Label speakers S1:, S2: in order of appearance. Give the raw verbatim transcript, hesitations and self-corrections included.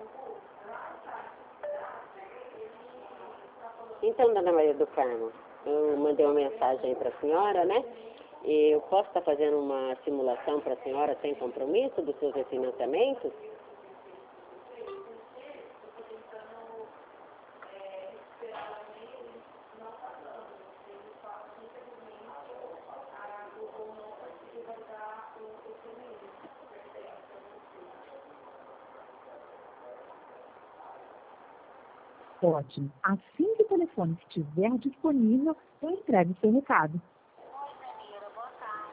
S1: Então, dona Maria do Carmo, eu mandei uma mensagem para a senhora, né? E eu posso estar fazendo uma simulação para a senhora sem compromisso dos seus refinanciamentos?
S2: Ótimo. Assim que o telefone estiver disponível, eu entrego o seu recado.